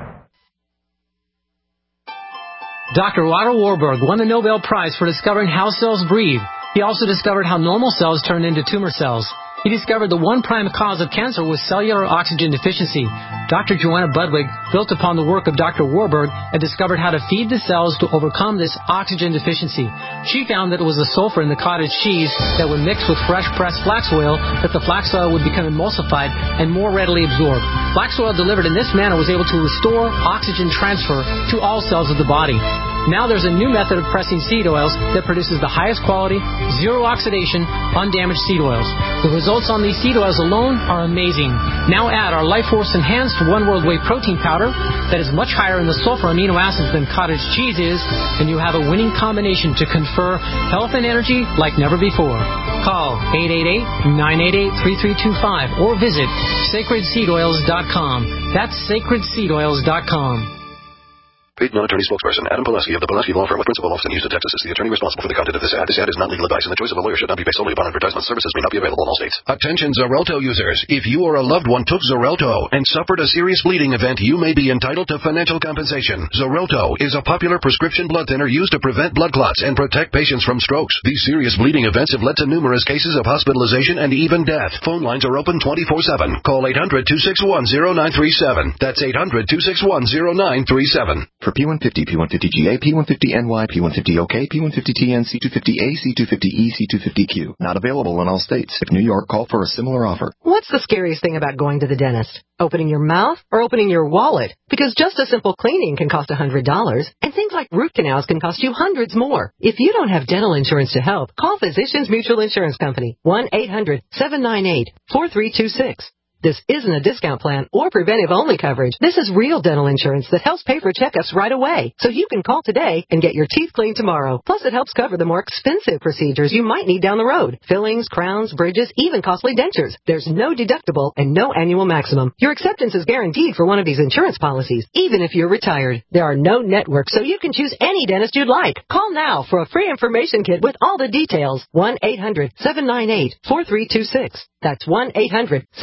Doctor Otto Warburg won the Nobel Prize for discovering how cells breathe. He also discovered how normal cells turn into tumor cells. He discovered the one prime cause of cancer was cellular oxygen deficiency. Doctor Joanna Budwig built upon the work of Doctor Warburg and discovered how to feed the cells to overcome this oxygen deficiency. She found that it was the sulfur in the cottage cheese that when mixed with fresh pressed flax oil, that the flax oil would become emulsified and more readily absorbed. Flax oil delivered in this manner was able to restore oxygen transfer to all cells of the body. Now there's a new method of pressing seed oils that produces the highest quality, zero oxidation, undamaged seed oils. The results on these seed oils alone are amazing. Now add our Life Force Enhanced One World Whey Protein Powder that is much higher in the sulfur amino acids than cottage cheese is, and you have a winning combination to confer health and energy like never before. Call eight eight eight, nine eight eight, three three two five or visit sacred seed oils dot com. That's sacred seed oils dot com.
Paid non-attorney spokesperson Adam Pileski of the Pileski Law Firm with principal office in Houston, Texas is the attorney responsible for the content of this ad. This ad is not legal advice, and the choice of a lawyer should not be based solely upon advertisement. Services may not be available in all states.
Attention Xarelto users. If you or a loved one took Xarelto and suffered a serious bleeding event, you may be entitled to financial compensation. Xarelto is a popular prescription blood thinner used to prevent blood clots and protect patients from strokes. These serious bleeding events have led to numerous cases of hospitalization and even death. Phone lines are open twenty-four seven. Call eight hundred, two six one, zero nine three seven. That's eight hundred, two six one, zero nine three seven.
For P one fifty, P one fifty G A, P one fifty N Y, P one fifty O K, P one fifty T N, C two fifty A, C two fifty E, C two fifty Q. Not available in all states. If New York, call for a similar offer.
What's the scariest thing about going to the dentist? Opening your mouth or opening your wallet? Because just a simple cleaning can cost one hundred dollars, and things like root canals can cost you hundreds more. If you don't have dental insurance to help, call Physicians Mutual Insurance Company, one eight hundred, seven nine eight, four three two six. This isn't a discount plan or preventive-only coverage. This is real dental insurance that helps pay for checkups right away. So you can call today and get your teeth cleaned tomorrow. Plus, it helps cover the more expensive procedures you might need down the road. Fillings, crowns, bridges, even costly dentures. There's no deductible and no annual maximum. Your acceptance is guaranteed for one of these insurance policies, even if you're retired. There are no networks, so you can choose any dentist you'd like. Call now for a free information kit with all the details. one eight hundred, seven nine eight, four three two six. That's one eight hundred, seven nine eight,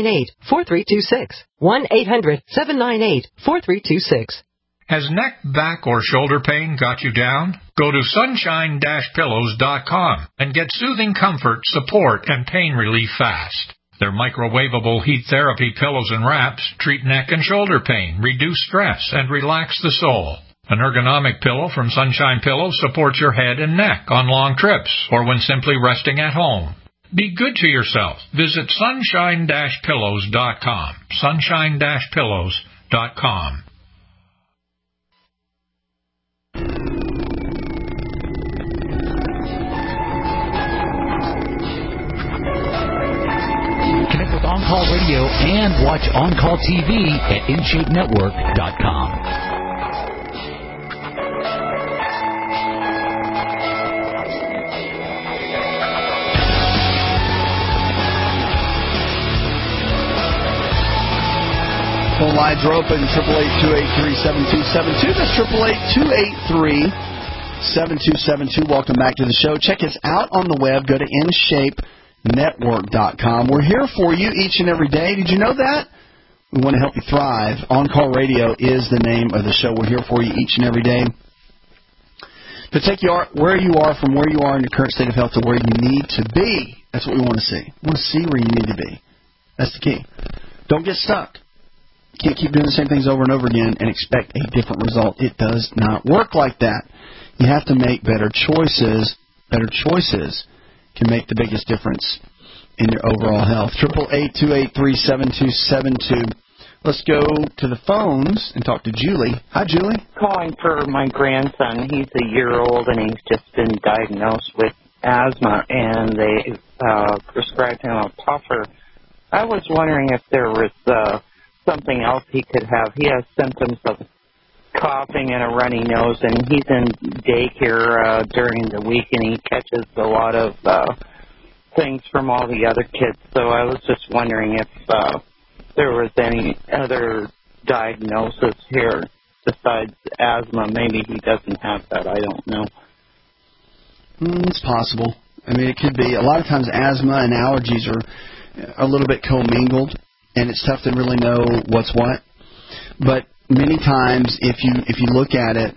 eight, four three two six. one eight hundred seven nine eight four three two six.
Has neck, back, or shoulder pain got you down? Go to sunshine dash pillows dot com and get soothing comfort, support, and pain relief fast. Their microwavable heat therapy pillows and wraps treat neck and shoulder pain, reduce stress, and relax the soul. An ergonomic pillow from Sunshine Pillows supports your head and neck on long trips or when simply resting at home. Be good to yourself. Visit sunshine dash pillows dot com. sunshine dash pillows dot com.
Connect with On Call Radio and watch On Call T V at in shape network dot com.
Phone lines are open, eight eight eight, two eight three, seven two seven two. That's eight eight eight, two eight three, seven two seven two. Welcome back to the show. Check us out on the web. Go to in shape network dot com. We're here for you each and every day. Did you know that? We want to help you thrive. On Call Radio is the name of the show. We're here for you each and every day to take you where you are from where you are in your current state of health to where you need to be. That's what we want to see. We want to see where you need to be. That's the key. Don't get stuck. You can't keep doing the same things over and over again and expect a different result. It does not work like that. You have to make better choices. Better choices can make the biggest difference in your overall health. eight eight eight, two eight three, seven two seven two. Let's go to the phones and talk to Julie. Hi, Julie.
Calling for my grandson. He's a year old, and he's just been diagnosed with asthma, and they uh, prescribed him a puffer. I was wondering if there was uh, something else he could have. He has symptoms of coughing and a runny nose, and he's in daycare uh, during the week, and he catches a lot of uh, things from all the other kids. So I was just wondering if uh, there was any other diagnosis here besides asthma. Maybe he doesn't have that. I don't know.
Mm, it's possible. I mean, it could be. A lot of times asthma and allergies are a little bit commingled, and it's tough to really know what's what. But many times, if you if you look at it,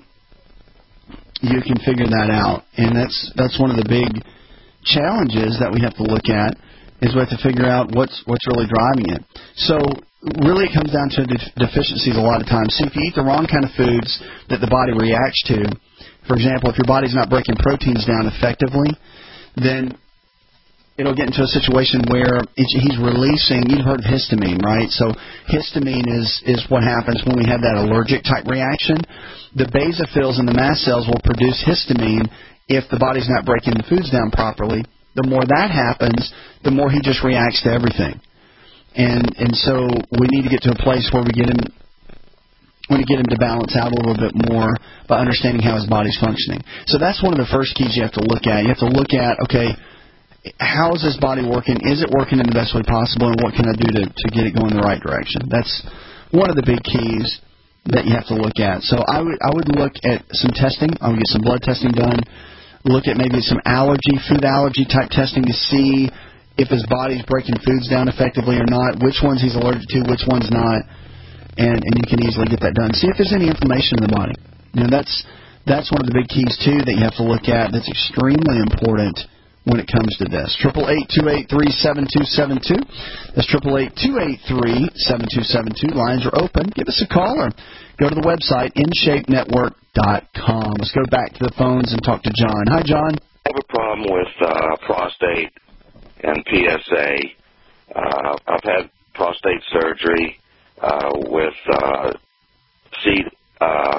you can figure that out, and that's that's one of the big challenges that we have to look at is we have to figure out what's what's really driving it. So really, it comes down to def- deficiencies a lot of times. See, if you eat the wrong kind of foods that the body reacts to, for example, if your body's not breaking proteins down effectively, then it'll get into a situation where it's, he's releasing, you've heard of histamine, right? So histamine is, is what happens when we have that allergic type reaction. The basophils in the mast cells will produce histamine if the body's not breaking the foods down properly. The more that happens, the more he just reacts to everything. And and so we need to get to a place where we get him we need to get him to balance out a little bit more by understanding how his body's functioning. So that's one of the first keys you have to look at. You have to look at, okay, how is this body working? Is it working in the best way possible? And what can I do to, to get it going in the right direction? That's one of the big keys that you have to look at. So I would I would look at some testing. I would get some blood testing done. Look at maybe some allergy, food allergy type testing to see if his body's breaking foods down effectively or not, which ones he's allergic to, which ones not, and, and you can easily get that done. See if there's any inflammation in the body. You know, that's that's one of the big keys, too, that you have to look at that's extremely important when it comes to this. eight eight eight, two eight three, seven two seven two. That's eight eight eight, two eight three, seven two seven two. Lines are open. Give us a call or go to the website, in shape network dot com. Let's go back to the phones and talk to John. Hi, John.
I have a problem with uh, prostate and P S A. Uh, I've had prostate surgery uh, with uh, seed uh,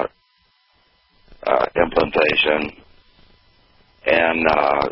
uh, implantation, and uh,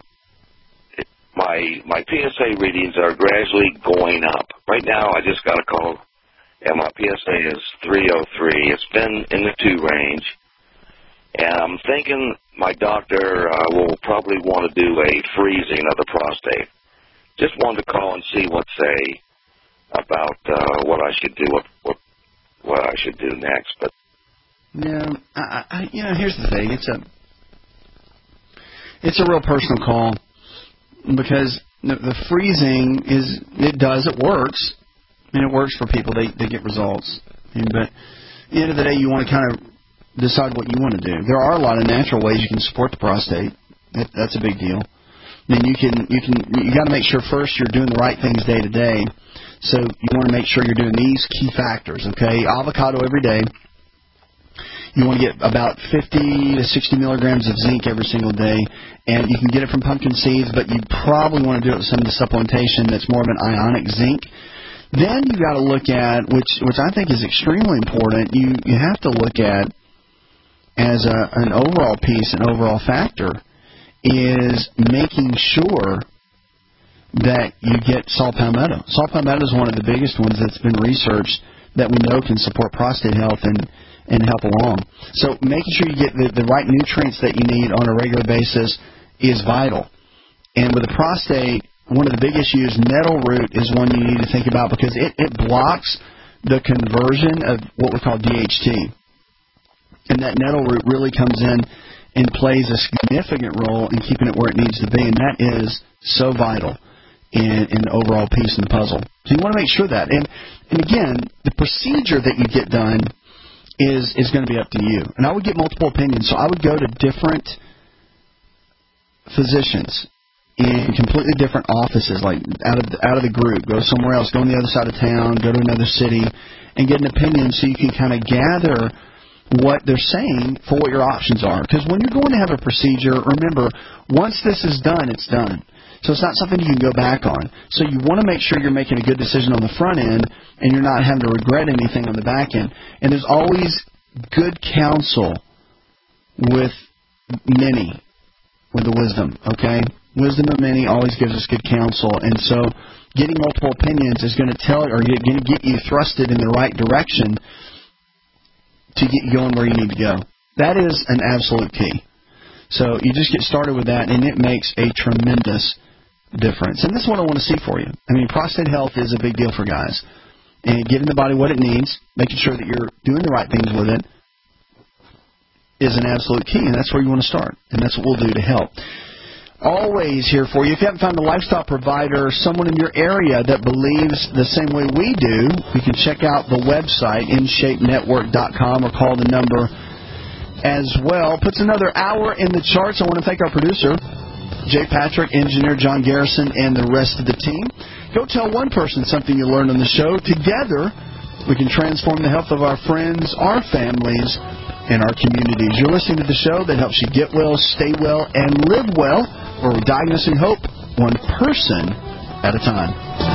my my P S A readings are gradually going up. Right now, I just got a call, and my P S A is three oh three. It's been in the two range, and I'm thinking my doctor uh, will probably want to do a freezing of the prostate. Just wanted to call and see what say about uh, what I should do, what, what what I should do next. But
yeah, I, I, you know, here's the thing: it's a it's a real personal call because the, the freezing is it does it works, and it works for people. They they get results. And, but at the end of the day, you want to kind of decide what you want to do. There are a lot of natural ways you can support the prostate. That, that's a big deal. Then you can you can you got to make sure first you're doing the right things day to day. So you want to make sure you're doing these key factors. Okay, avocado every day. You want to get about fifty to sixty milligrams of zinc every single day, and you can get it from pumpkin seeds, but you probably want to do it with some of the supplementation that's more of an ionic zinc. Then you got to look at, which which I think is extremely important. You you have to look at as a, an overall piece, an overall factor, is making sure that you get saw palmetto. Saw palmetto is one of the biggest ones that's been researched that we know can support prostate health and, and help along. So making sure you get the, the right nutrients that you need on a regular basis is vital. And with the prostate, one of the big issues, nettle root is one you need to think about because it, it blocks the conversion of what we call D H T. And that nettle root really comes in and plays a significant role in keeping it where it needs to be, and that is so vital in, in the overall piece in the puzzle. So you want to make sure that. And, and again, the procedure that you get done is, is going to be up to you. And I would get multiple opinions, so I would go to different physicians in completely different offices, like out of the, out of the group. Go somewhere else, go on the other side of town, go to another city, and get an opinion so you can kind of gather what they're saying for what your options are. Because when you're going to have a procedure, remember, once this is done, it's done. So it's not something you can go back on. So you want to make sure you're making a good decision on the front end and you're not having to regret anything on the back end. And there's always good counsel with many, with the wisdom, okay? Wisdom of many always gives us good counsel. And so getting multiple opinions is going to tell or going to get you thrusted in the right direction to get you going where you need to go. That is an absolute key. So you just get started with that, and it makes a tremendous difference. And this is what I want to see for you. I mean, prostate health is a big deal for guys. And giving the body what it needs, making sure that you're doing the right things with it, is an absolute key, and that's where you want to start. And that's what we'll do to help. Always here for you. If you haven't found a lifestyle provider, someone in your area that believes the same way we do, you can check out the website, in shape network dot com, or call the number as well. Puts another hour in the charts. I want to thank our producer, Jay Patrick, engineer John Garrison, and the rest of the team. Go tell one person something you learned on the show. Together, we can transform the health of our friends, our families, and our communities. You're listening to the show that helps you get well, stay well, and live well, where we're diagnosing hope one person at a time.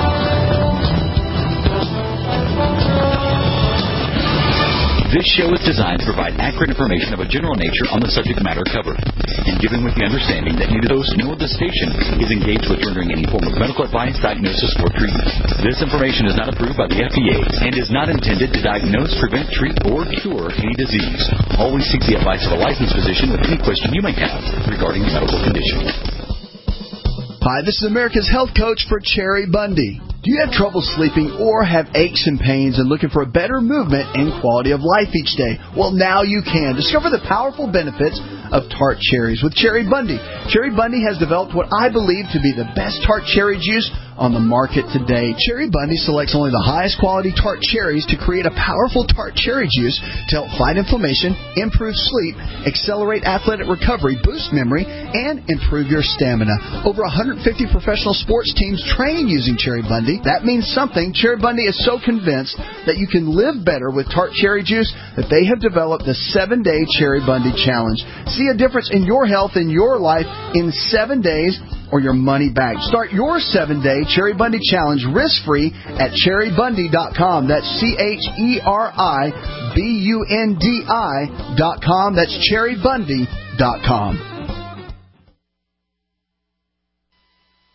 This show is designed to provide accurate information of a general nature on the subject matter covered, and given with the understanding that neither host nor the station is engaged with rendering any form of medical advice, diagnosis, or treatment. This information is not approved by the F D A and is not intended to diagnose, prevent, treat, or cure any disease. Always seek the advice of a licensed physician with any question you may have regarding a medical condition.
Hi, this is America's Health Coach for Cherry Bundy. Do you have trouble sleeping or have aches and pains and looking for a better movement and quality of life each day? Well, now you can. Discover the powerful benefits of tart cherries with Cherry Bundy. Cherry Bundy has developed what I believe to be the best tart cherry juice on the market today. Cherry Bundy selects only the highest quality tart cherries to create a powerful tart cherry juice to help fight inflammation, improve sleep, accelerate athletic recovery, boost memory, and improve your stamina. Over one hundred fifty professional sports teams train using Cherry Bundy. That means something. Cherry Bundy is so convinced that you can live better with tart cherry juice that they have developed the seven-day Cherry Bundy Challenge. See a difference in your health and your life in seven days or your money back. Start your seven-day Cherry Bundy Challenge risk-free at cherry bundy dot com. That's C H E R I B U N D I dot com. That's cherry bundy dot com.